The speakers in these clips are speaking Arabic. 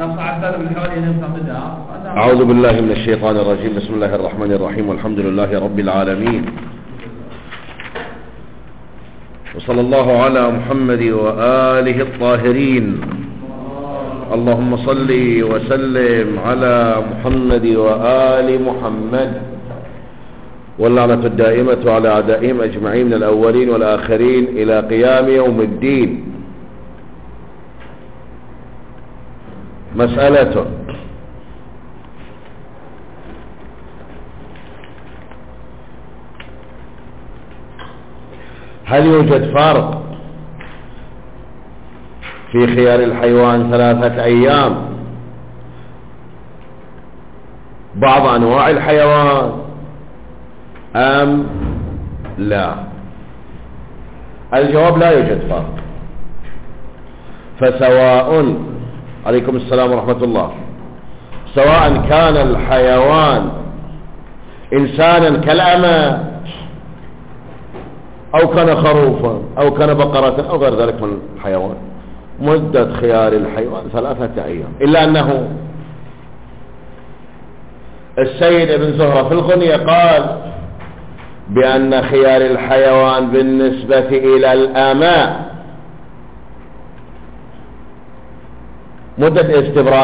أعوذ بالله من الشيطان الرجيم. بسم الله الرحمن الرحيم، والحمد لله رب العالمين، وصلى الله على محمد وآله الطاهرين. اللهم صل وسلم على محمد وآل محمد، واللعنة الدائمة على أعدائهم أجمعين من الأولين والآخرين إلى قيام يوم الدين. مسألة: هل يوجد فرق في خيار الحيوان 3 أيام بعض أنواع الحيوان أم لا؟ الجواب: لا يوجد فرق. فسواء، عليكم السلام ورحمة الله، سواء كان الحيوان إنسانا كالأمة أو كان خروفا أو كان بقرة أو غير ذلك من الحيوان، مدة خيار الحيوان 3 أيام. إلا أنه السيد ابن زهرة في الغنية قال بأن خيار الحيوان بالنسبة إلى الآماء مدة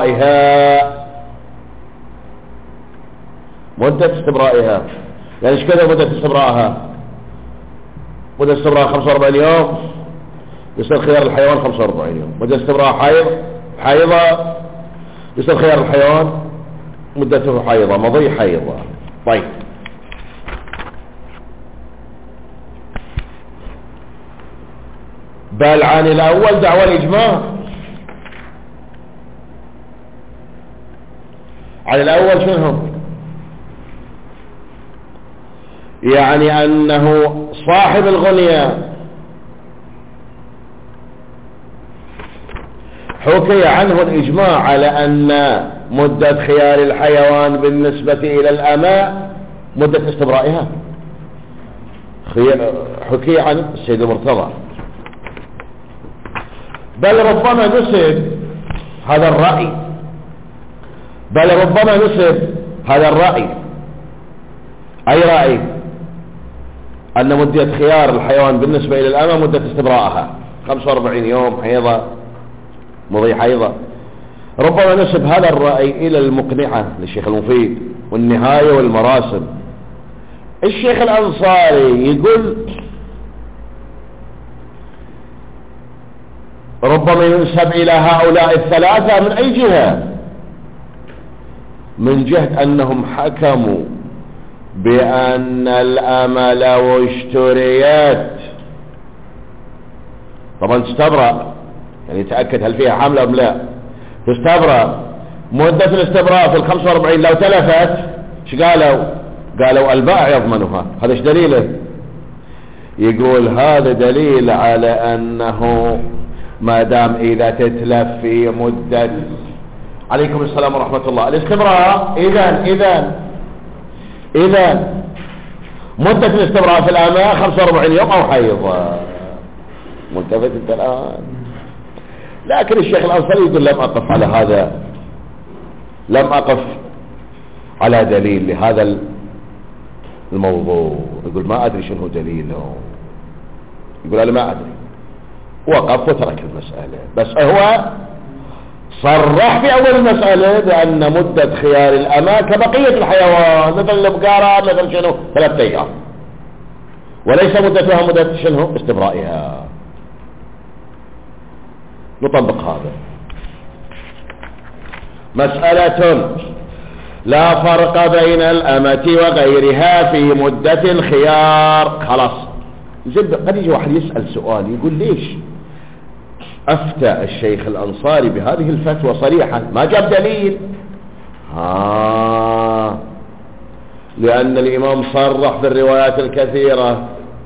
استبرائها، يعني ايش كذا مدة استبرائها؟ مدة استبراء 45 يوم، يصير خيار الحيوان 45 يوم. مدة استبراء حيضة، يصير خيار الحيوان مدته حيضة، مضي حيضة. طيب، بل عن الأول دعوى الإجماع. عن الأول شنو؟ يعني أنه صاحب الغنية حكي عنه الإجماع على أن مدة خيار الحيوان بالنسبة إلى الأماء مدة استبرائها. حكي عن السيد المرتضى، بل ربما نسب هذا الرأي. أي رأي؟ أن مدة خيار الحيوان بالنسبة إلى الأمة مدة استبراءها 45 يوم، حيضة مضي حيضة. ربما نسب هذا الرأي إلى المقنعة للشيخ المفيد والنهاية والمراسم. الشيخ الأنصاري يقول ربما ينسب إلى هؤلاء الثلاثة من أي جهة؟ من جهة أنهم حكموا بأن الأمة لو اشتريت، طبعا تستبرأ، يعني تأكد هل فيها حمل أم لا، تستبرأ. مدة الاستبراء في 45 لو تلفت ايش قالوا البائع يضمنها. هذا ايش دليله؟ يقول هذا دليل على أنه ما دام إذا تتلف في مدة، عليكم السلام ورحمة الله، الاستبراء، إذا مدة الاستبراء في الأماء 45 يوم أو حيضة. ملتفت انت الآن. لكن الشيخ الأنصاري يقول لم أقف على دليل لهذا الموضوع. يقول ما أدري شنو دليله، يقول أنا ما أدري، وقف وترك المسألة. بس هو صرح في أول المسألة بأن مدة خيار الأماء كبقية الحيوان، مثل البقرة، مثل شنو 3 أيام، وليس مدتها مدة شنو استبرائها. نطبق هذا. مسألة: لا فرق بين الأمة وغيرها في مدة الخيار. خلاص، قد يجي واحد يسأل سؤال يقول ليش أفتى الشيخ الأنصاري بهذه الفتوى صريحا ما جاب دليل؟ لأن الإمام صرح في الروايات الكثيرة،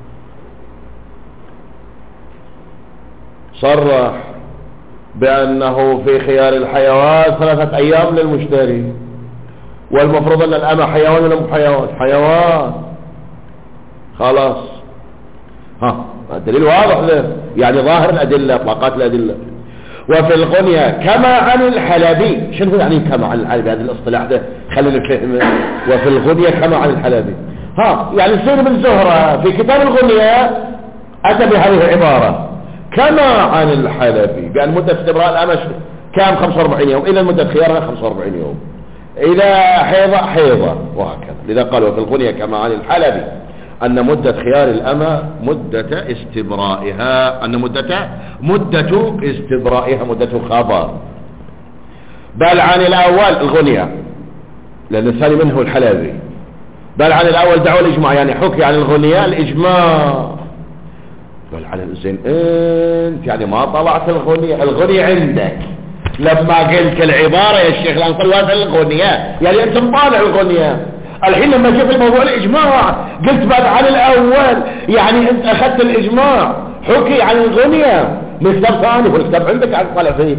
صرح بأنه في خيار الحيوان 3 أيام للمشتري، والمفروض أن الأمة حيوان ولا مو حيوان. خلاص، الدليل واضح له، يعني ظاهر الأدلة، اطلاقات الأدلة. وفي الغنية كما عن الحلبي. شنو يعني كما عن الحلبي؟ هذا الاصطلاح ده خلينا نفهم. وفي الغنية كما عن الحلبي، يعني سير بن زهرة في كتاب الغنية أتى بهذه العبارة كما عن الحلبي، بأن مدة استبراء الأمة كام 45 يوم، إلى المدة خيارها 45 يوم، إلى حيضة وهكذا. لذا قالوا في الغنية كما عن الحلبي أن مدة خيار الأمة مدة استبرائها، أن مدة استبرائها مدة خبر. بل عن الأول الغنية، لأن الثاني منه الحلبي. بل عن الأول دعوة الإجماع، يعني حكي عن الغنية الإجماع. بل عن الزين أنت يعني ما طلعت الغنية عندك لما قلت العبارة يا الشيخ الأنصاري وهذا الغنية، يعني أنت مطالع الغنية. الحين لما جيت الموضوع الإجماع قلت بعد عن الأول، يعني أنت أخذت الإجماع حكي عن الغنية من كتاب ثاني والكتاب عندك عن طلع فيه.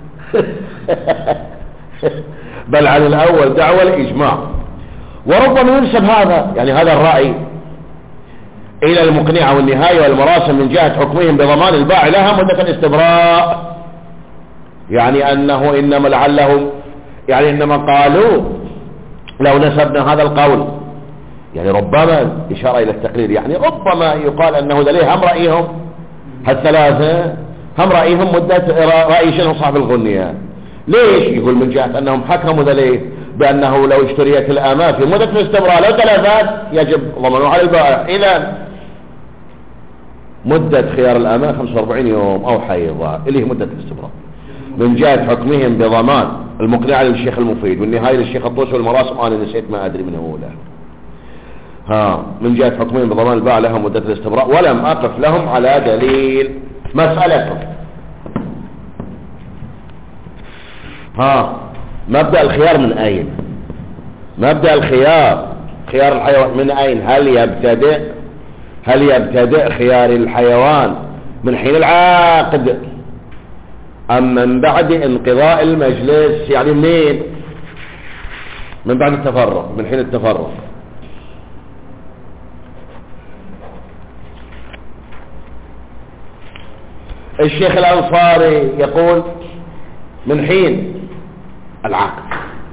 بل عن الأول دعوة الإجماع. وربما ينسب هذا، يعني هذا الرأي، إلى المقنعة والنهاية والمراسم من جهة حكمهم بضمان الباع لها مدة الاستبراء، يعني أنه إنما لعلهم، يعني إنما قالوا لو نسبنا هذا القول، يعني ربما إشارة إلى التقرير، يعني ربما يقال أنه دليل هم رأيهم هالثلاثة، هم رأيهم مدة رأي شنو صاحب الغنية. ليش؟ يقول من جهة أنهم حكموا دليل بأنه لو اشتريت الأمة في مدة الاستبراء لو تلفت يجب ضمانه على البائع. إذا مدة خيار الأمة 45 يوم أو حيضة اللي هي مدة الاستبراء، من جهة حكمهم بضمان المقنعة للشيخ المفيد والنهاية للشيخ الطوسي والمراسم. أنا نسيت ما أدري من هو له. من جهة حكمهم بضمان الباع لها مدة الاستبراء، ولم أقف لهم على دليل. مسألة مبدأ الخيار من أين؟ مبدأ خيار الحيوان من أين؟ هل يبتدئ خيار الحيوان من حين العقد أم من بعد انقضاء المجلس؟ يعني منين؟ من بعد التفرق، من حين التفرق. الشيخ الأنصاري يقول من حين العقد.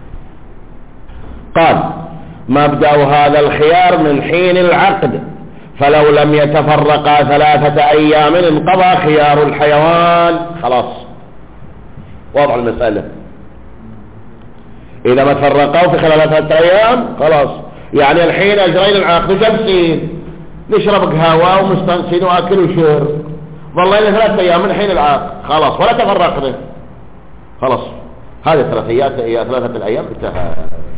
قال مبدأ هذا الخيار من حين العقد، فلو لم يتفرقا 3 أيام انقضى خيار الحيوان. خلاص وضع المسألة. إذا ما تفرقوا في خلال 3 أيام خلاص، يعني الحين أجرين العقد وجلسين نشرب قهوة ومستنسين وأكل وشرب، ظلينا 3 أيام من حين العقد خلاص ولا تفرقنا، خلاص هذه 3 أيام انتهى.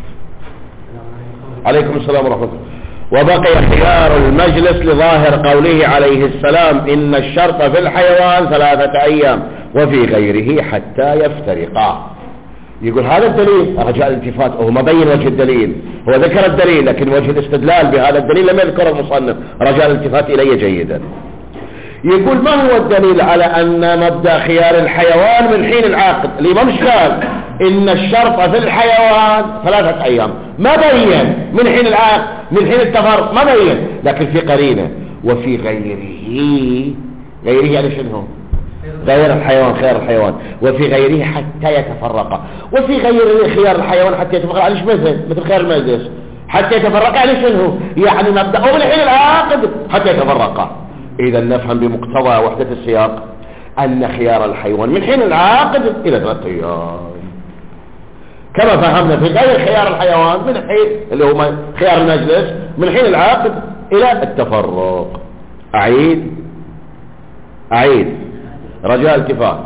عليكم السلام ورحمة الله. وبقي خيار المجلس لظاهر قوله عليه السلام إن الشرط في الحيوان 3 أيام وفي غيره حتى يفترقا. يقول هذا الدليل رجاء الالتفات، هو ما بين وجه الدليل، هو ذكر الدليل لكن وجه الاستدلال بهذا الدليل لم يذكر المصنف، رجاء الالتفات إليه جيدا. يقول ما هو الدليل على أن مبدأ خيار الحيوان من حين العقد؟ الإمام قال إن الشرط في الحيوان 3 أيام، ما بين من حين العقد من حين التفرق، ما بين، لكن في قرينة وفي غيره يعني شنو؟ غير الحيوان، خيار الحيوان، وفي غيره حتى يتفرق. وفي غيره خيار الحيوان حتى يتفرق، يعني مثل خيار المجلس حتى يتفرق، يعني شنو؟ يعني مبدأه من حين العقد حتى يتفرق. إذا نفهم بمقتضى وحدة السياق أن خيار الحيوان من حين العقد إلى 3 أيام، كما فهمنا في غير خيار الحيوان من حين اللي هو خيار المجلس من حين العقد إلى التفرق. أعيد رجاء التفات.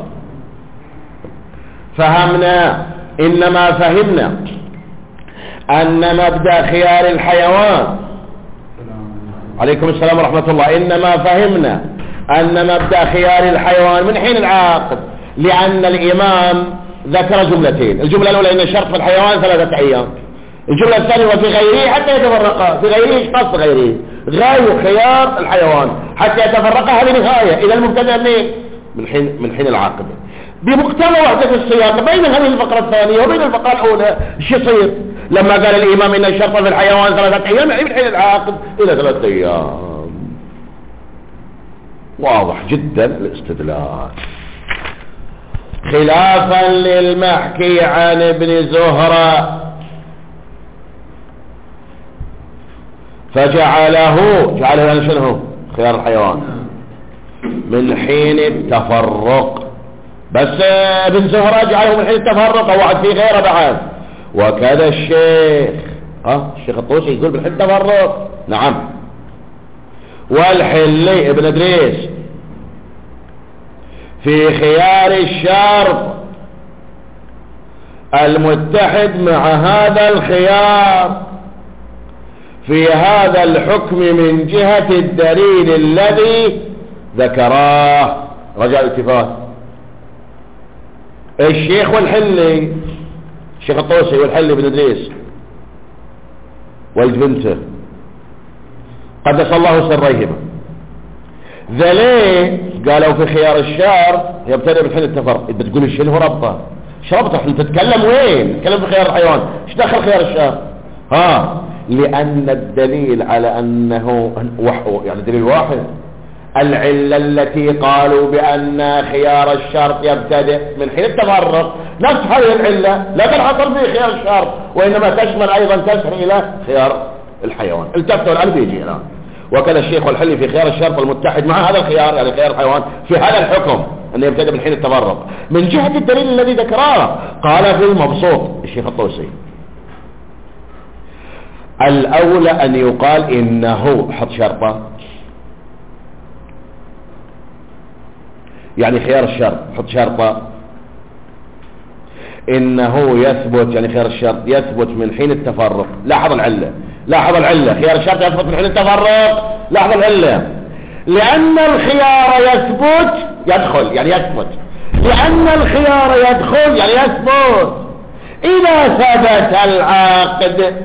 إنما فهمنا أن مبدأ خيار الحيوان، عليكم السلام ورحمة الله، إنما فهمنا أن مبدأ خيار الحيوان من حين العقد، لأن الإمام ذكر جملتين. الجملة الأولى إن الشرط في الحيوان 3 أيام، الجملة الثانية وفي غيره حتى يتفرقا. في غيره ايش قصد غيره؟ غاية خيار الحيوان حتى يتفرقا، هذه نهاية. إذا المبتدأ من حين العقد بمقتضى وحدة السياق بين هذه الفقرة الثانية وبين الفقرة الأولى. ايش يصير لما قال الإمام إن الشرط في الحيوان 3 أيام يعني من حين العقد إلى 3 أيام؟ واضح جدا الاستدلال. خلافا للمحكي عن ابن زهرة، فجعله يعني شنو خيار الحيوان من حين التفرق. بس ابن زهرة جعله من حين التفرق، او واحد فيه غيره بعد. وكذا الشيخ الطوسي يقول من حين التفرق، نعم. والحلي ابن ادريس في خيار الشرط المتحد مع هذا الخيار في هذا الحكم من جهة الدليل الذي ذكراه. رجع الاتفاق الشيخ والحلي، الشيخ الطوسي والحلي بن ادريس ولد بنته قدس الله سريهما، ذليه قالوا في خيار الشار يبتدئ من حين التفرق. انت تقول شنو ربطه؟ ايش ربطه؟ انت تتكلم وين؟ تتكلم في خيار الحيوان، ايش دخل خيار الشار؟ لان الدليل على انه يعني دليل واحد، العلة التي قالوا بأن خيار الشرط يبتدئ من حين التفرق نفس هذه العلة لا تنحصر في خيار الشرط، وإنما تشمل أيضا تسر إلى خيار الحيوان. التفتوا الآن بيجي الآن. وكذا الشيخ والحلي في خيار الشرط المتحد مع هذا الخيار يعني خيار الحيوان في هذا الحكم أنه يبتدئ من حين التفرق من جهة الدليل الذي ذكراه. قال في المبسوط الشيخ الطوسي الأولى أن يقال إنه حط شرطه، يعني خيار الشرط حط شرطه إنه يثبت، يعني خيار الشرط يثبت من حين التفرق. لاحظ العلة خيار الشرط يثبت من حين التفرق. لاحظ العلة لأن الخيار يثبت يدخل يعني يثبت، لأن الخيار يدخل يعني يثبت إذا ثبت العقد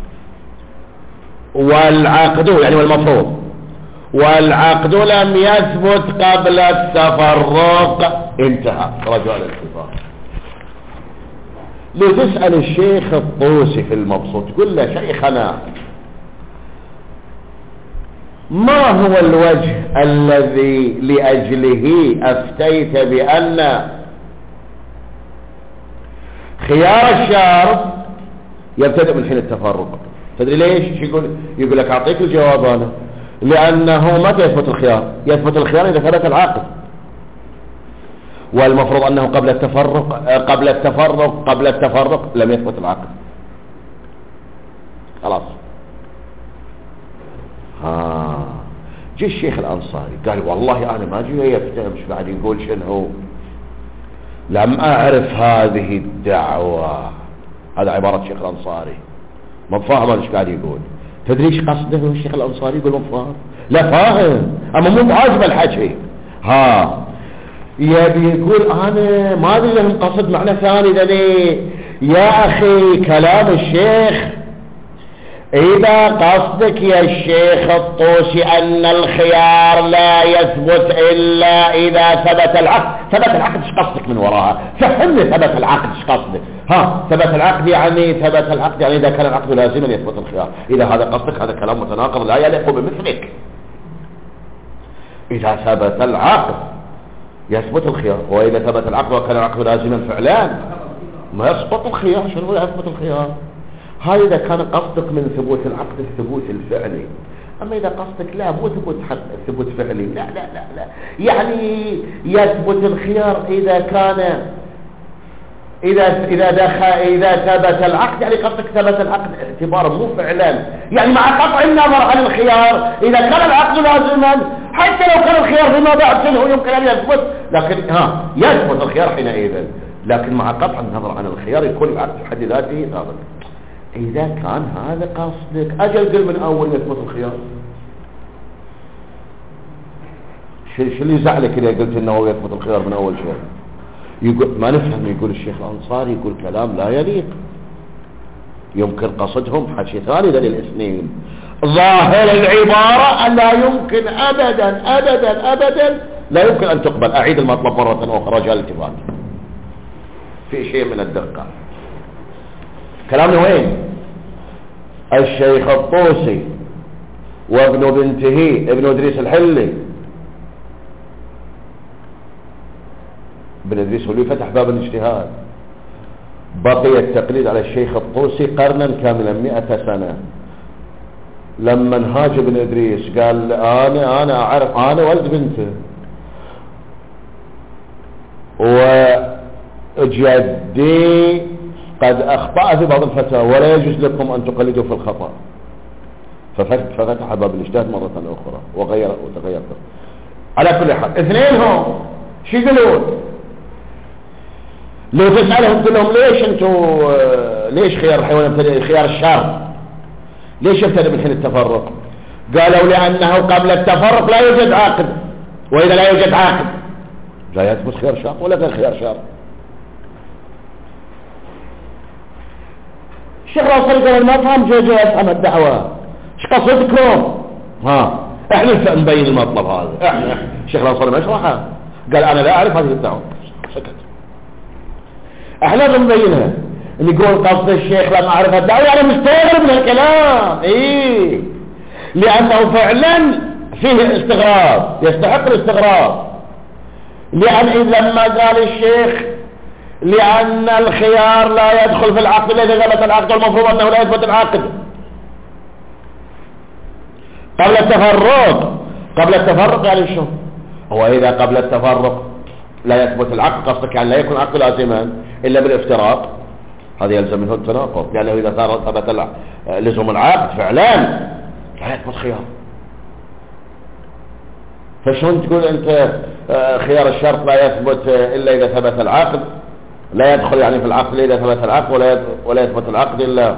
والعقد يعني والمفروض والعقد لم يثبت قبل التفرق. انتهى رجع الاتفاق. لتسأل الشيخ الطوسي في المبسوط تقول له شيخنا ما هو الوجه الذي لأجله أفتيت بأن خيار الشرط يبتدئ من حين التفرق؟ تدري ليش؟ يقول لك أعطيك الجواب أنا. لأنه متى يثبت الخيار؟ يثبت الخيار إذا ثبت العقد، والمفروض أنه قبل التفرق لم يثبت العقد. خلاص. جي الشيخ الأنصاري قال والله أنا ما جي يفتهم ايش بعد يقول شنو، لم أعرف هذه الدعوة. هذا عبارة الشيخ الأنصاري ما فاهم ايش قاعد يقول. تدري ايش قصده الشيخ الأنصاري؟ يقول ما فاهم. لا فاهم اما مو عاجب الحكي. يبي يقول انا ما ادري لهم قصد معنى ثاني ذلك. يا اخي كلام الشيخ اذا قصدك يا الشيخ الطوسي ان الخيار لا يثبت الا اذا ثبت العقد. ثبت العقد ايش قصدك من وراها؟ فهمني ثبت العقد ايش قصدك. ثبت العقد يعني اذا كان العقد لازما يثبت الخيار. اذا هذا قصدك هذا كلام متناقض لا يليق بمثلك. اذا ثبت العقد يثبت الخيار، واذا ثبت العقد وكان العقد لازما فعلا ما يسقط الخيار. شنو يثبت الخيار؟ هاي إذا كان قصدك من ثبوت العقد الثبوت الفعلي. أما إذا قصدك لا مو ثبوت فعلي، لا يعني يثبت الخيار إذا كان إذا ثبت العقد، يعني قصدك ثبت العقد اعتبارا مو فعلا، يعني مع قطع النظر عن الخيار إذا كان العقد لازما حتى لو كان الخيار فيما بعد شنو يمكن أن يثبت، لكن يثبت الخيار حينئذ، لكن مع قطع النظر عن الخيار يكون العقد في حد ذاته ثابت. إذا كان هذا قصدك أجل قل من أول يثبت الخيار. شو اللي يزعلك إذا قلت إنه يثبت الخيار من أول شيء؟ يقول ما نفهم. يقول الشيخ الأنصاري يقول كلام لا يليق، يمكن قصدهم حكي ثاني ذلك الاثنين. ظاهر العبارة أن لا يمكن أبدا لا يمكن أن تقبل. أعيد المطلب مرة أخرى جاء الاتفاق في شيء من الدقة. كلامنا وين؟ الشيخ الطوسي وابن بنته ابن ادريس الحلي ابن إدريس هو اللي فتح باب الاجتهاد. بقي التقليد على الشيخ الطوسي قرنا كاملا 100 سنة. لما انهاج ابن إدريس قال أنا أعرف، أنا ولد بنته وجدي قد أخطأ في بعض الفتاوى ولا يجوز لكم أن تقلدوا في الخطأ، ففتح باب الاجتهاد مرة أخرى وتغير. على كل حال اثنين هم شو يقولون؟ لو تسألهم تقول لهم ليش خيار الحيوان يبتدئ خيار الشر؟ ليش يبتدئ من حين التفرق؟ قالوا لأنه قبل التفرق لا يوجد عاقد، وإذا لا يوجد عاقد لا يثبت خيار شر ولا غير خيار شر. الشيخ الأنصاري قال ما فهم جوجو أفهم الدعوة، ايش قصدكم؟ احنا نبين المطلب هذا، احنا الشيخ الأنصاري ما يشرحها، قال انا لا اعرف هذه الدعوة، سكت. احنا بنبينها، اللي يقول قصد الشيخ لما اعرف الدعوة يعني مستغرب من الكلام، لانه فعلا فيه استغراب يستحق الاستغراب. لان لما قال الشيخ لان الخيار لا يدخل في العقد الا اذا ثبت العقد، والمفروض انه لا يثبت العقد قبل التفرق يعني شو هو؟ اذا قبل التفرق لا يثبت العقد، قصدك يعني لا يكون عقد لازما الا بالافتراق، هذا يلزم منه التناقض، لانه اذا ثبت لزم العقد فعلا لا يثبت خيار. فشون تقول انت خيار الشرط لا يثبت الا اذا ثبت العقد، لا يدخل يعني في العقد الا اذا ثبت العقد، ولا يثبت العقد الا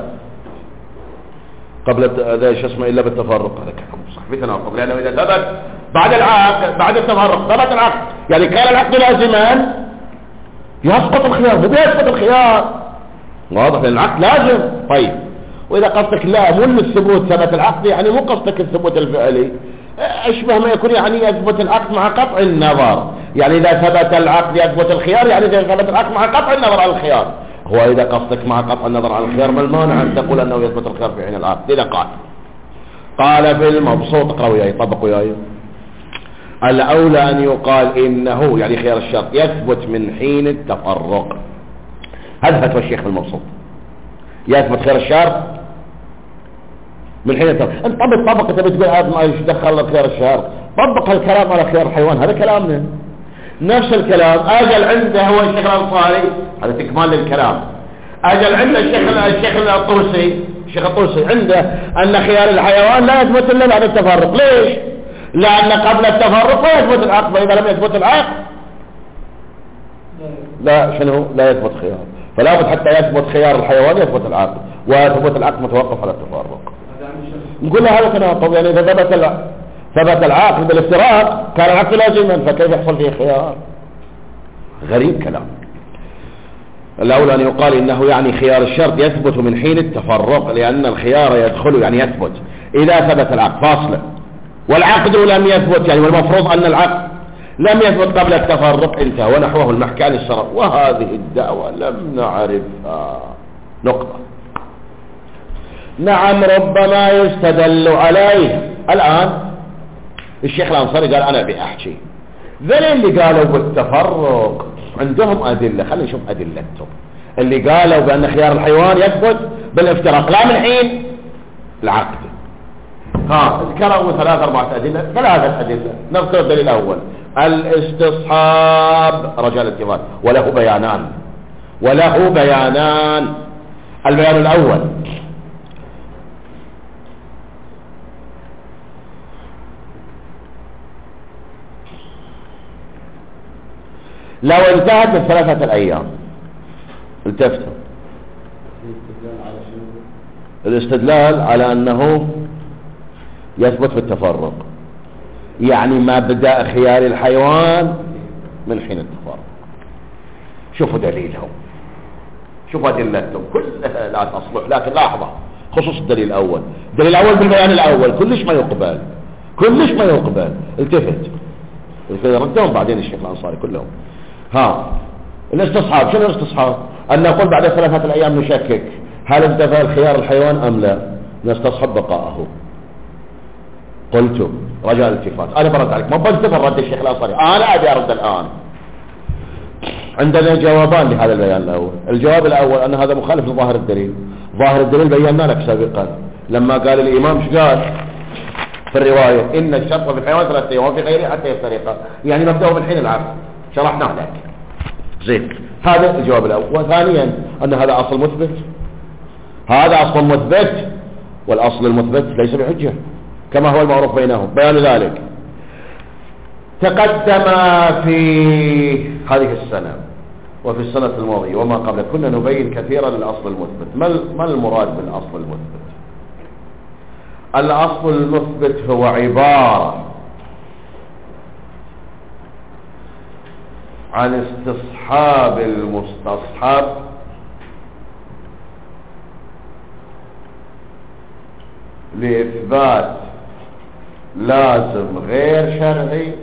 قبل الا بالتفرق؟ هذا كلام صح بتناقض، لانه اذا ثبت بعد التفرق ثبت العقد، يعني كان العقد لازما يسقط الخيار، بدأ يسقط الخيار، واضح لان العقد لازم. طيب واذا قصدك لا مو الثبوت ثبت العقد، يعني مو قصدك الثبوت الفعلي، اشبه ما يكون يعني يثبت العقد مع قطع النظر، يعني اذا ثبت العقد يثبت الخيار، يعني اذا ثبت العقد مع قطع النظر عن الخيار. هو اذا قصدك مع قطع النظر عن الخيار ما المانع ان تقول انه يثبت الخيار في حين العقد؟ اذا قال في المبسوط، اقرأوا وياي طبقوا وياي، الاولى ان يقال انه يعني خيار الشرط يثبت من حين التفرق. هذا فتوى الشيخ في المبسوط، يثبت خيار الشرط من حين التفرق. انت طبق انت بتقول هذا ما يدخل خيار الشرط، طبق الكلام على خيار الحيوان، هذا كلامنا نفس الكلام. اجل عنده هو الشيخ الأنصاري، هذا تكمال للكلام. اجل عنده الشيخ الطوسي عنده ان خيار الحيوان لا يثبت الا بعد التفرق. ليش؟ لان قبل التفرق لا يثبت العقد، فاذا لم يثبت العقد لا يثبت خيار، فلا بد حتى يثبت خيار الحيوان يثبت العقد، ويثبت العقد متوقف على التفرق. نقول له هذا تناقض، يعني اذا ثبت العقد بالافتراق كان العقد لازما، فكيف يحصل فيه خيار؟ غريب كلام. الأولى أن يقال إنه يعني خيار الشرط يثبت من حين التفرق، لأن الخيار يدخل يعني يثبت إذا ثبت العقد فاصلة، والعقد لم يثبت، يعني والمفروض أن العقد لم يثبت قبل التفرق، انتهى. ونحوه المحكي عن الشرط، وهذه الدعوة لم نعرفها. نقطة. نعم ربما يستدل عليه. الآن الشيخ الأنصاري قال أنا بأحكي، ذل اللي قالوا بالتفرق عندهم أدلة، خلينا نشوف أدلتهم. اللي قالوا بأن خيار الحيوان يثبت بالافتراق لا من حين العقد، ذكروا 3-4 أدلة، 3 أدلة. نذكر الدليل الأول الاستصحاب، رجال الاتفاق، وله بيانان. البيان الأول لو انتهت ال3 الأيام، التفتوا الاستدلال على أنه يثبت في التفرق، يعني ما بدأ خيار الحيوان من حين التفرق. شوفوا دليلهم، شوفوا أدلتهم كلها لا تصلح، لكن لاحظوا خصوص الدليل الأول. الدليل الأول بالبيان الأول كلش ما يقبل. التفت ردهم بعدين الشيخ الأنصاري كلهم. الاستصحاب، شنو الاستصحاب؟ أن نقول بعد 3 الأيام نشكك هل انتفى الخيار الحيوان أم لا، نستصحب بقاءه. قلت رجاء الالتفات، أنا برد عليك، ما بنتفر رد الشيخ الأنصاري، أنا أبي أرد الآن. عندنا جوابان لهذا البيان الأول. الجواب الأول أن هذا مخالف لظاهر الدليل. ظاهر الدليل بينا لك سابقا لما قال الإمام ايش قال في الرواية؟ إن الشرط في الحيوان 3 أيام وفي غيره حتى يفترقا، يعني نبدأ من حين العقد، شرحناه لك. زين، هذا الجواب الأول. وثانيا أن هذا أصل مثبت، هذا أصل مثبت، والأصل المثبت ليس بحجة كما هو المعروف بينهم. بيانذلك تقدم في هذه السنة وفي السنة الماضية وما قبل كنا نبين كثيرا الأصل المثبت. ما المراد بالأصل المثبت؟ الأصل المثبت هو عبارة عن استصحاب المستصحب لإثبات لازم غير شرعي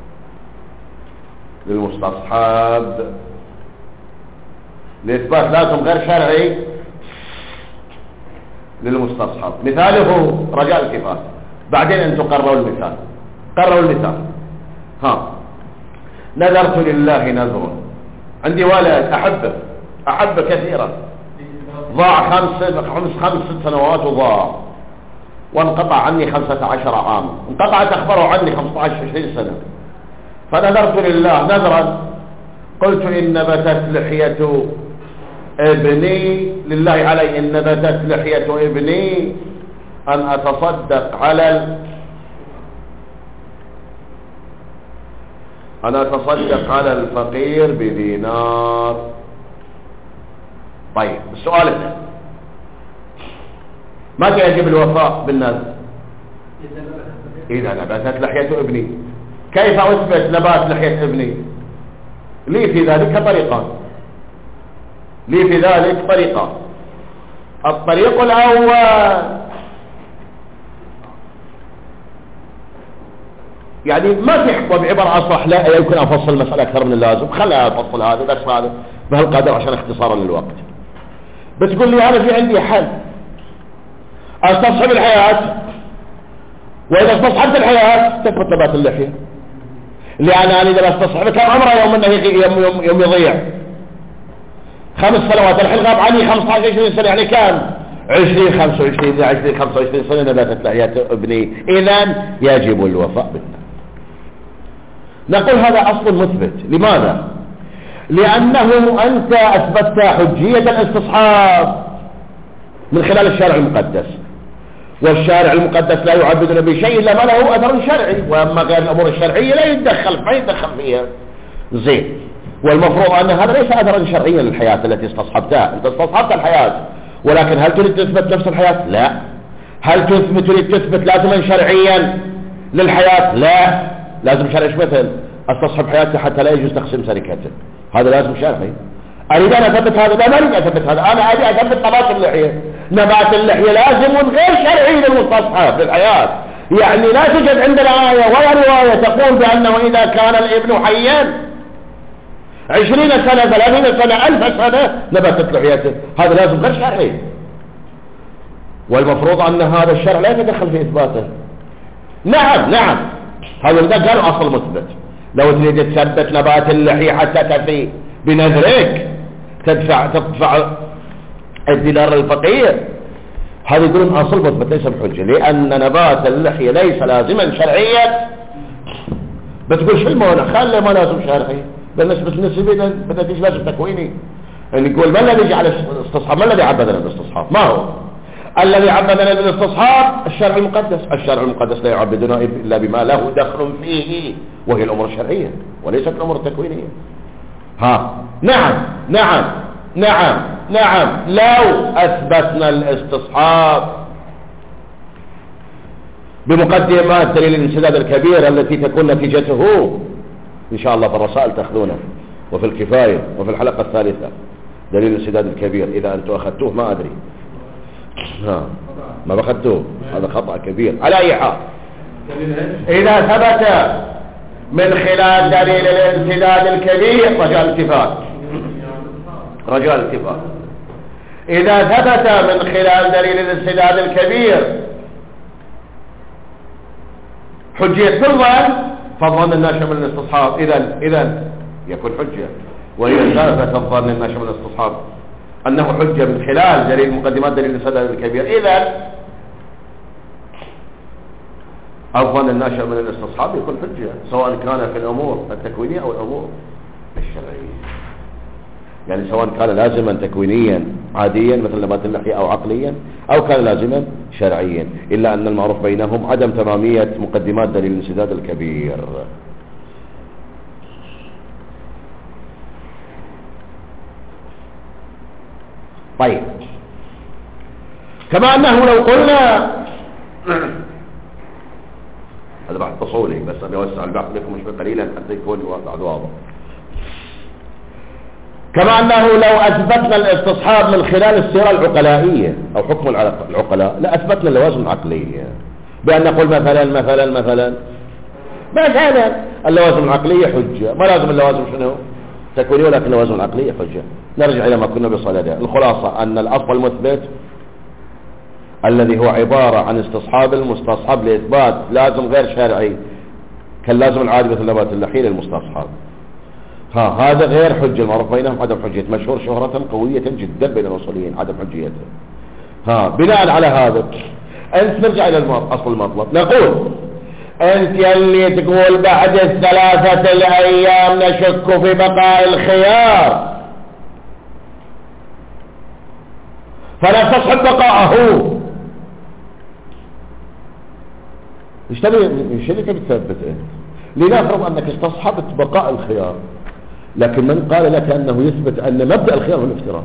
للمستصحب، لإثبات لازم غير شرعي للمستصحب. مثاله رجاء الكفاية. بعدين انتم قرروا المثال، قرروا المثال. نذرت لله نذر، عندي ولد أحبه كثيرا، ضاع خمس سنوات وضاع وانقطع عني 15 عاما، انقطعت أخبره عني 15-20 سنة. فنذرت لله نذرا، قلت إن نبتت لحية ابني لله علي، إن نبتت لحية ابني أن أتصدق على الفقير بدينار. طيب السؤال الثاني، متى يجب الوفاء بالنذر؟ إذا نبتت لحية ابني. كيف أثبت نبات لحية ابني؟ لي في ذلك طريقة. الطريق الأول يعني ما في حكوة بعبارة أصح، لا يمكن أفصل المسألة أكثر من اللازم، خلها أفصل هذا بس هذا بهالقدر عشان اختصارا للوقت. بتقول لي أنا في عندي حل استصحب الحياة، وإذا استصحبت الحياة تثبت نبات اللحية، لأن أنا إذا استصحبت كم عمره يوم يضيع 5 سنوات، الحين غاب عني 15-20 سنة، يعني كان 20-25 سنة نباتت لحية ابني. إذن يجب الوفاء بالنذر. نقول هذا أصل مثبت. لماذا؟ لأنه أنت أثبتت حجية الاستصحاب من خلال الشارع المقدس، والشارع المقدس لا يعبدنا بشيء إلا ما له أثر شرعي، وأما غير الأمور الشرعية لا يتدخل فيها. زين، والمفروض أن هذا ليس أثرا شرعيا للحياة التي استصحبتها. أنت استصحبت الحياة، ولكن هل تريد تثبت نفس الحياة؟ لا. هل تريد تثبت لازما شرعيا للحياة؟ لا. لازم شرعي مثل استصحب حياتي حتى لا يجوز تقسيم شركته، هذا لازم شرعي. أريد أن أثبت هذا؟ لا، ما أريد أثبت هذا، أنا أريد أثبت نبات اللحية. نبات اللحية لازم غير شرعي للمستصحب للحياة. يعني لا توجد عندنا آية ولا رواية تقول بأنه إذا كان الابن حيا 20 سنة 30 سنة 1000 سنة نبتت لحيته، هذا لازم غير شرعي. والمفروض أن هذا الشرع لا يتدخل في إثباته. نعم هذا إذا قالوا أصل مثبت. لو تريد تثبت نبات اللحية حتى تفي بنذرك تدفع الدينار للفقير، هذا يقولون أصل مثبت ليس بحجة، لأن نبات اللحية ليس لازما شرعيا. بتقول شو المانع؟ خلي ما لازم شرعي بالنسبة للنسبة، بدأ تيجي لازم تكويني. يعني يقول ما الذي جعل الاستصحاب؟ ما الذي عبدنا بالاستصحاب؟ ما هو الذي عبدنا بالاستصحاب؟ الشرع المقدس. الشرع المقدس لا يعبدنا إلا بما له دخل فيه، وهي الأمور الشرعية وليست الأمور التكوينية. نعم لو أثبتنا الاستصحاب بمقدمات دليل الانسداد الكبير التي تكون نتيجته إن شاء الله في الرسائل تأخذونه، وفي الكفاية، وفي الحلقة الثالثة دليل الانسداد الكبير. إذا أنتم أخذتوه ما أدري، ما بأخذتوه، هذا خطأ كبير. على أي حال، إذا ثبت من خلال دليل الانسداد الكبير رجاء الاتفاق، إذا ثبت من خلال دليل الانسداد الكبير حجية بالظن، فالظن الناشئ من الاستصحاب إذن يكون حجة. وهي ثالثة الظن الناشئ من الاستصحاب أنه حجة من خلال دليل مقدمات دليل الاستدلال الكبير. إذا الظن الناشئ من الاستصحاب يكون حجة سواء كان في الأمور التكوينية أو الأمور الشرعية، يعني سواء كان لازما تكوينيا عاديا مثل نبات اللحية أو عقليا، أو كان لازما شرعيا، إلا أن المعروف بينهم عدم تمامية مقدمات دليل الانسداد الكبير. طيب، كما أنه لو قلنا هذا بحث تصولي بس أنا أوسع البحث لكم مش قليلا حتى يكون بعد واضح. كما أنه لو أثبتنا الاستصحاب من خلال السيرة العقلائية أو حكم العقلاء لا أثبتنا اللوازم العقلية بأن نقول مثلا اللوازم العقلية حجة، ما لازم اللوازم شنو تكوينية، ولكن اللوازم العقلية حجة. نرجع إلى ما كنا بصدده. الخلاصة أن الأصل المثبت الذي هو عبارة عن استصحاب المستصحب لإثبات لازم غير شرعي كاللازم العادي مثل نبات اللحية للمستصحب، هذا غير حجة، المعروف بينهم عدم حجيته، مشهور شهرة قوية جدا بين الأصوليين عدم حجيته. بناء على هذا أنت نرجع إلى أصل المطلب، نقول أنت يلي تقول بعد الثلاثة الأيام نشك في بقاء الخيار فنستصحب بقاءه، ايش اللي تبي تثبت انت؟ لنفرض انك استصحبت بقاء الخيار، لكن من قال لك انه يثبت ان مبدأ الخيار هو الافتراق؟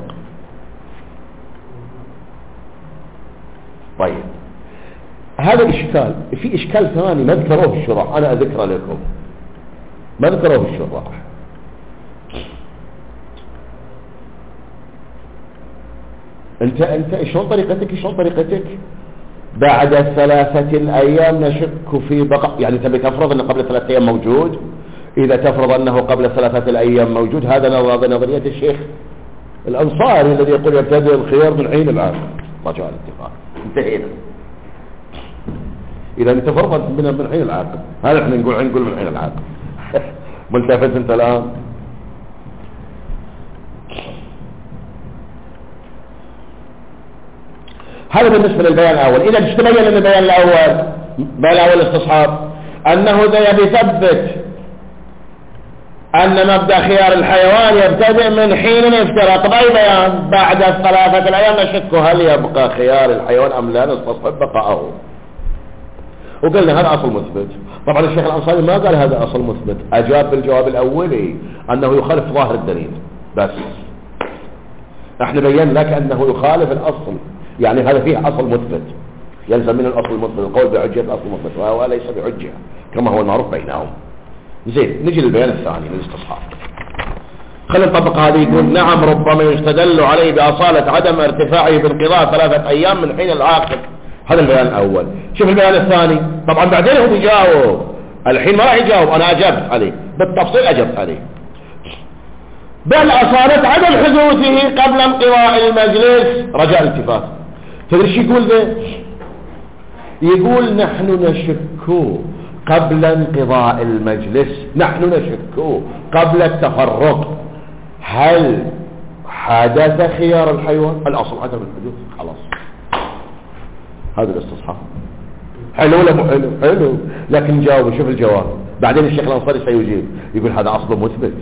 طيب، هذا اشكال. في اشكال ثاني ما ذكروه الشراح، انا اذكره لكم، ما ذكروه الشراح. انت شلون طريقتك بعد 3 الأيام نشك في بقاء، يعني تبي تفرض أنه قبل 3 أيام موجود؟ إذا تفرض أنه قبل 3 الأيام موجود، هذا نظرية الشيخ الأنصاري الذي يقول يبتدئ الخيار من حين العقد. رجع الاتفاق، انتهينا. إذا انت فرضت من حين العقد، هذا احنا نقول من حين العقد. ملتفت انت الآن؟ هذا بالنسبة للبيان الأول. إذا ايش تبين من البيان الأول؟ بيان الأول استصحاب أنه ذا يثبت أن مبدأ خيار الحيوان يبتدئ من حين الافتراق. طيب أي بيان؟ بعد 3 الأيام نشك هل يبقى خيار الحيوان أم لا، نستصحب بقاءه. وقلنا هذا أصل مثبت. طبعا الشيخ الأنصاري ما قال هذا أصل مثبت، أجاب بالجواب الأولي أنه يخالف ظاهر الدليل بس. احنا بيّن لك أنه يخالف الأصل، يعني هذا فيه أصل مثبت، يلزم من الأصل المثبت القول بعجية الأصل المثبت، وهو ليس بعجية كما هو المعروف بينهم. زين، نجي للبيان الثاني للاستصحاب. خلينا نطبق هذه. يقول نعم ربما يستدل عليه بأصالة عدم ارتفاعه بانقضاء 3 أيام من حين العاقد. هذا البيان الأول. شوف البيان الثاني، طبعا بعدين هو بيجاوب، الحين ما راح يجاوب، أنا أجبت عليه بالتفصيل، أجبت عليه. بل أصالة عدم حدوثه قبل انقضاء المجلس رجاء الالتفات. تدري ايش يقول ذا؟ يقول نحن نشك قبل انقضاء المجلس، نحن نشك قبل التفرق هل حدث خيار الحيوان؟ الأصل عدم الحدوث، خلاص. هذا الاستصحاب. حلو ولا مو حلو؟ حلو، لكن جاوب. شوف الجواب. بعدين الشيخ الأنصاري سيجيب، يقول هذا أصل مثبت.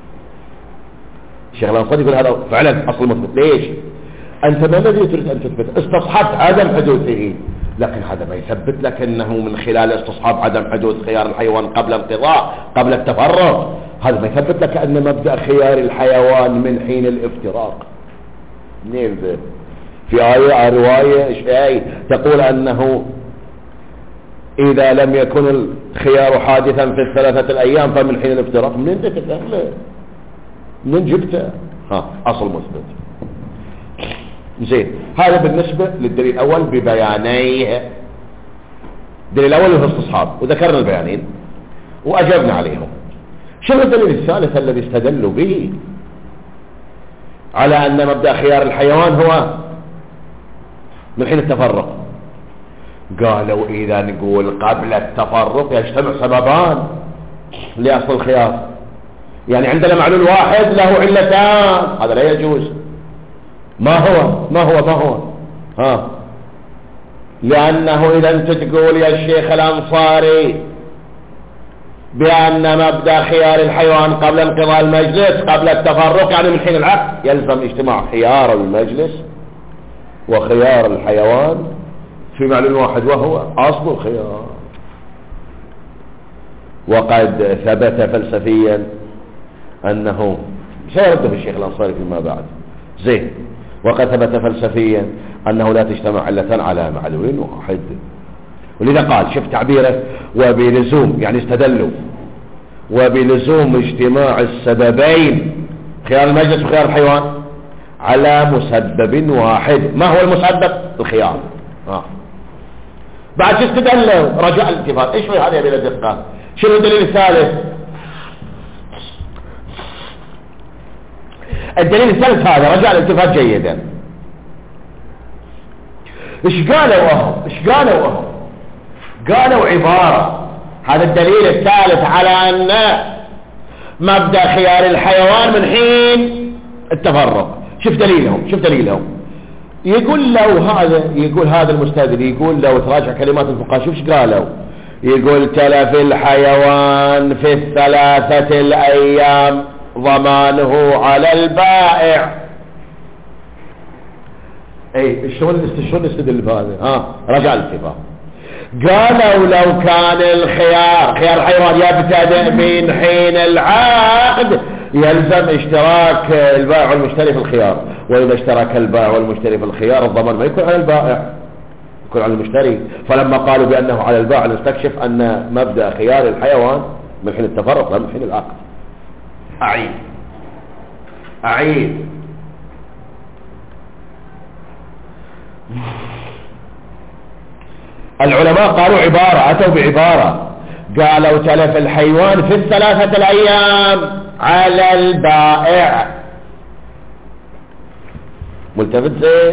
الشيخ الأنصاري يقول هذا فعلا أصل مثبت. ليش؟ أنت ما الذي تريد أن تثبت؟ استصحبت عدم حدوثه، لكن هذا ما يثبت لك أنه من خلال استصحاب عدم حدوث خيار الحيوان قبل انقضاء قبل التفرق، هذا ما يثبت لك أن مبدأ خيار الحيوان من حين الافتراق. منين ذا؟ في آية رواية تقول أنه إذا لم يكن الخيار حادثا في 3 الأيام فمن حين الافتراق. منين ذا تتأهله؟ من جبته؟ أصل مثبت. زين، هذا بالنسبة للدليل الأول ببيانيه. الدليل الأول هو استصحاب، وذكرنا البيانين وأجبنا عليهم. شو الدليل الثالث الذي استدلوا به على أن مبدأ خيار الحيوان هو من حين التفرق؟ قالوا إذا نقول قبل التفرق يجتمع سببان لأصل الخيار. يعني عندنا معلول واحد له علتان، هذا لا يجوز. ما هو ها؟ لأنه إذا أنت تقول يا الشيخ الأنصاري بأن مبدأ خيار الحيوان قبل انقضاء المجلس قبل التفرق يعني من حين العقد، يلزم اجتماع خيار المجلس وخيار الحيوان في معلول واحد وهو أصل الخيار. وقد ثبت فلسفيا أنه سيرده الشيخ الأنصاري فيما بعد زين، وقد ثبت فلسفيا أنه لا تجتمع علتان على معلول واحد. ولذا قال شوف تعبيره وبلزوم، يعني استدلوا وبلزوم اجتماع السببين خيار المجلس وخيار الحيوان على مسبب واحد. ما هو المسبب؟ الخيار. بعد استدلوا رجاء الاتفاق. ايش في هذه الدقة؟ شنو الدليل الثالث؟ الدليل الثالث هذا رجاء الاتفاق جيدا. ايش قالوا وهم قالوا عبارة، هذا الدليل الثالث على أن مبدأ خيار الحيوان من حين التفرق. شوف دليلهم يقول هذا المستدل يقول لو تراجع كلمات الفقهاء شوف ايش قالوا. يقول تلف الحيوان في الثلاثة الأيام ضمانه على البائع. اي شلون نستدل بهذا؟ رجع الاتفاق. قالوا لو كان خيار الحيوان يبتدئ من حين العقد يلزم اشتراك البائع والمشتري في الخيار، واذا اشترك البائع والمشتري في الخيار الضمان ما يكون على البائع، يكون على المشتري. فلما قالوا بانه على البائع نستكشف ان مبدأ خيار الحيوان من حين التفرق لا من حين العقد. اعيد العلماء قالوا أتوا بعبارة، قالوا تلف الحيوان في الثلاثة الأيام على البائع. ملتفت زين؟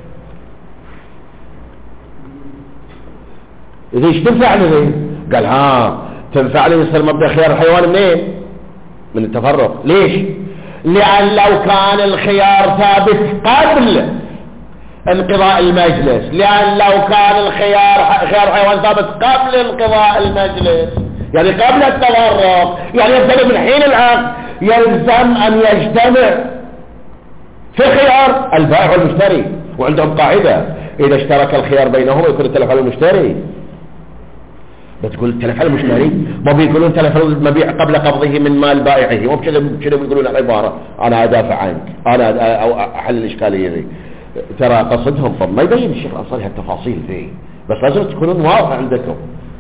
إذا ايش تنفعني ذي؟ قال تنفعني يصير مبدأ خيار الحيوان منين؟ من التفرق. ليش؟ لأن لو كان الخيار ثابت قبل انقضاء المجلس، لأن لو كان خيار حيوان ثابت قبل انقضاء المجلس يعني قبل التفرق، يعني يبتدئ من حين العقد يلزم أن يجتمع في خيار البائع والمشتري. وعندهم قاعدة إذا اشترك الخيار بينهما يكون التلف على المشتري. بتقول التلف على المشتري، ما بيقولون تلف المبيع قبل قبضه من مال بائعه، وبكذا بيقولون العبارة أنا أدافع عنك، أنا أو أحل الإشكالية ذي. ترى قصدهم طب ما يبين الشيخ الأنصاري هالتفاصيل ذي، بس لازم تكونون واضح عندكم.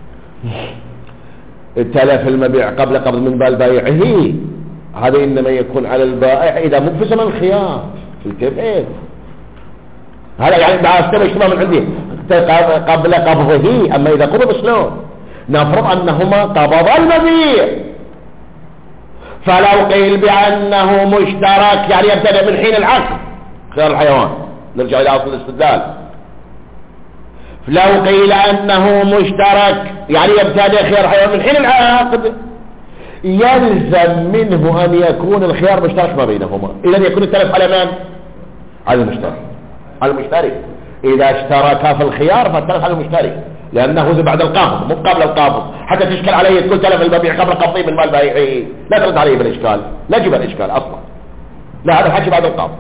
التلف المبيع قبل قبض من مال بائعه هذا إنما يكون على البائع إذا مو في زمن الخيار كيف هذا يعني بعد اجتماع من عندي قبل قبضه. أما إذا قبض شلون؟ نفرض أنهما قبضا المبيع، فلو قيل بأنه مشترك يعني يبتدأ من حين العقد خيار الحيوان، نرجع إلى أصل الاستدلال. لو قيل أنه مشترك يعني يبتدأ خيار الحيوان من حين العقد يلزم منه أن يكون الخيار مشترك ما بينهما. إذا يكون التلف على من؟ على المشتري. إذا اشتركا في الخيار فالتلف على المشتري، لأنه بعد القبض مو قبل القبض. حتى تشكل عليه تقول تلف المبيع قبل قبضه من مال بائعه، لا ترد عليه بالإشكال، لا تجيب الإشكال أصلا، لا هذا الحكي بعد القبض.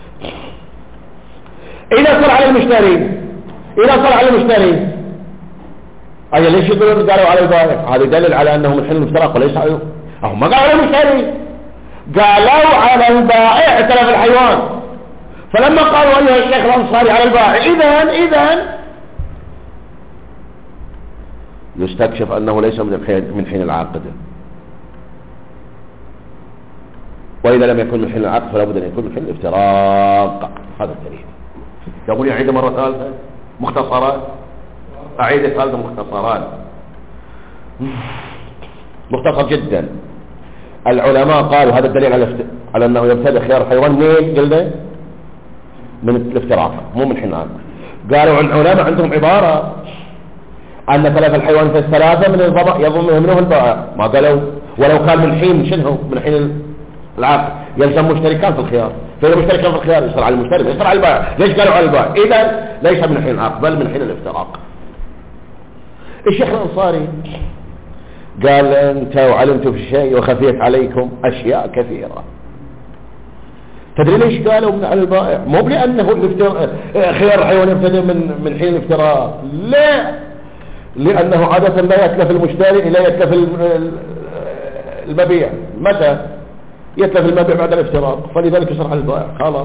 إذا صار على المشتري أي ليش يقولون قالوا على البائع؟ هذا دليل على أنه من حين المفترق وليس عليه. هم ما قالوا على المشتري، قالوا على البائع تلف الحيوان. فلما قالوا أيها الشيخ الأنصاري على البائع إذن يستكشف أنه ليس من حين العقد، وإذا لم يكن من حين العقد فلا بد أن يكون من حين الافتراق. هذا الدليل. يقول أعيد مرة ثالثة مختصرات، أعيد ثالثة مختصرات مختصر جدا. العلماء قالوا هذا الدليل على أنه يبتدئ خيار الحيوان منين؟ قلنا من الافتراق مو من حين العقد. قالوا العلماء عندهم عبارة أن تلف الحيوان في الثلاثة من الضبع يضمه منه البائع، ما قالوا ولو كان من حين شنو من حين العقد يلزم مشتركان في الخيار، فإذا مشتركان في الخيار يصير على المشترك يصير على البائع. ليش قالوا على البائع؟ إذا ليس من حين العقد بل من حين الافتراق. الشيخ الأنصاري قال أنت وعلمتوا في شيء وخفيت عليكم أشياء كثيرة. تدري ليش قالوا من على البائع؟ مو لأنه خيار الحيوان يبتدئ من حين الافتراق، لا، لأنه عادة لا يتلف المشتري لا يتلف المبيع. متى يتلف المبيع؟ بعد الافتراق، فلذلك يصير على البائع خلاص.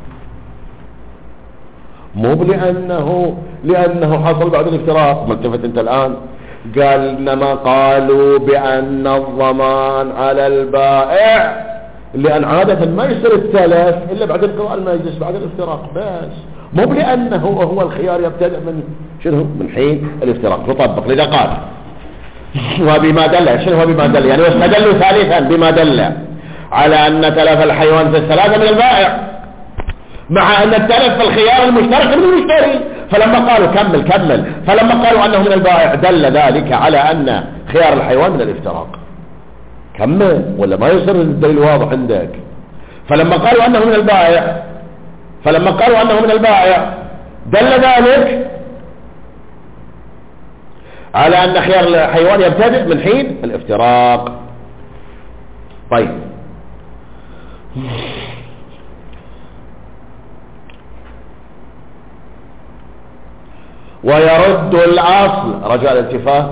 مو لأنه حصل بعد الافتراق. ملتفت انت الآن؟ قال انما قالوا بأن الضمان على البائع لأن عادة ما يصير التلف إلا بعد انقضاء المجلس بعد الافتراق بس، مو لأنه هو الخيار يبتدأ من شنو من حين الافتراق. تطبق لذا قال وبما دل. شنو هو بما دل؟ يعني واستدلوا ثالثا بما دل على أن تلف الحيوان في الثلاثة من البائع، مع أن التلف في الخيار المشترك من المشتري. فلما قالوا كمل فلما قالوا أنه من البائع دل ذلك على أن خيار الحيوان من الافتراق. كمل ولا ما يصير الدليل واضح عندك؟ فلما قالوا أنه من البائع دل ذلك على أن خيار الحيوان يبتدئ من حين الافتراق. طيب ويرد الأصل. رجاء الالتفات،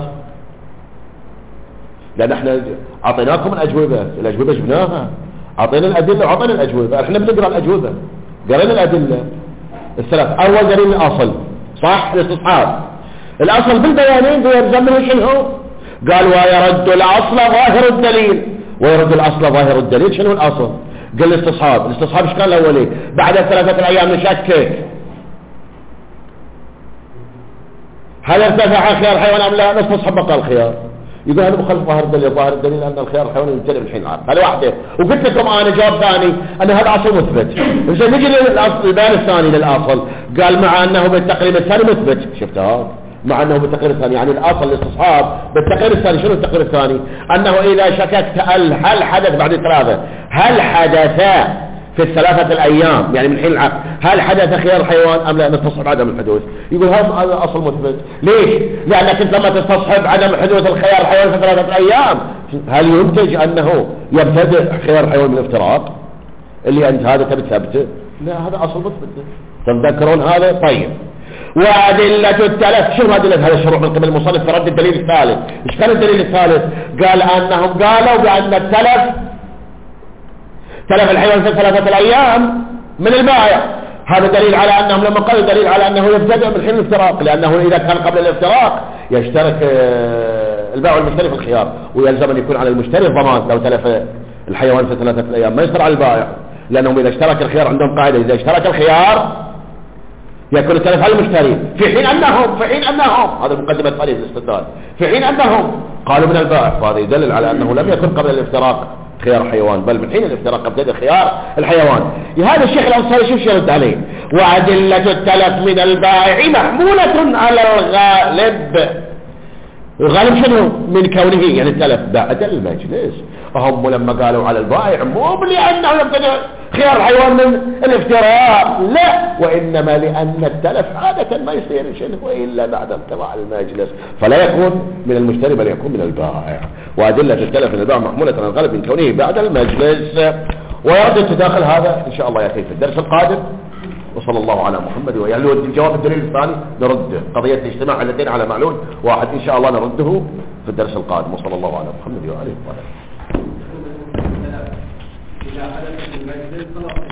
لأن احنا أعطيناكم الأجوبة جبناها، أعطينا الأدلة وأعطينا الأجوبة. احنا بنقرأ الأجوبة، قرأنا الأدلة الثلاث. أول دليل الأصل صح الاستصحاب. الأصل بالبيانين يلزم منه شنو؟ قال ويرد الأصل ظاهر الدليل. ويرد الأصل ظاهر الدليل شنو الأصل؟ قال الاستصحاب ايش كان الأولي؟ بعد 3 أيام نشكك هل ارتفع خيار الحيوان أم لا؟ نستصحب بقى الخيار. يقول أنا مخالف ظاهر الدليل أن الخيار الحيواني يبتدئ من الحين العقد. هذا واحدة. وقلت لكم أنا جواب ثاني أن هذا أصل مثبت. إذا نجي للبيان الثاني للأصل، قال مع أنه بالتقريب الثاني مثبت. شفتها؟ مع أنه بالتقرير الثاني، يعني الأصل الاستصحاب بالتقرير الثاني. شنو التقرير الثاني؟ أنه إذا شككت هل حدث بعد 3 هل حدث في 3 الأيام يعني من حين العقد هل حدث خيار الحيوان أم لا، نستصحب عدم الحدوث. يقول هذا أصل مثبت. ليش؟ لأنك انت لما تستصحب عدم حدوث الخيار الحيوان في 3 أيام هل ينتج أنه يبتدئ خيار الحيوان من الافتراق اللي أنت هذا تبي تثبته؟ لا، هذا أصل مثبت. تذكرون هذا؟ طيب وأدلة التلف. شنو أدلة هذا الشروع من قبل المصنف في رد الدليل الثالث؟ ايش كان الدليل الثالث؟ قال أنهم قالوا بأن تلف الحيوان في 3 الأيام من البائع. هذا دليل على أنهم لما قالوا دليل على أنه يبتدئ من حين الافتراق، لأنه إذا كان قبل الافتراق يشترك البائع والمشتري في الخيار، ويلزم أن يكون على المشتري الضمان لو تلف الحيوان في 3 الأيام، ما يصير على البائع، لأنهم إذا اشترك الخيار عندهم قاعدة إذا اشترك الخيار يكون التلف على المشتري، في حين أنهم هذا المقدمة الثانية في الاستدلال، في حين أنهم قالوا من البائع. فهذا يدلل على أنه لم يكن قبل الافتراق خيار الحيوان بل من حين الافتراق ابتدأ خيار الحيوان. هذا الشيخ الأنصاري شوف يرد عليه وأدلة التلف من البائع محمولة على الغالب. الغالب شنو؟ من كونه يعني التلف بعد المجلس. هم لما قالوا على البائع مو لأنه يبتدأ خيار الحيوان من الافتراق، لا، وإنما لأن التلف عادة ما يصير شنو إلا بعد انقضاء المجلس، فلا يكون من المشتري بل يكون من البائع. وأدلة التلف من البائع محمولة على الغالب من كونه بعد المجلس. ويرد التداخل هذا إن شاء الله يأتي في الدرس القادم. وصلى الله على محمد ويعني الجواب الدليل الثاني نرد قضية اجتماع علتين على معلول واحد إن شاء الله نرده في الدرس القادم. وصلى الله على محمد وآله وصحبه.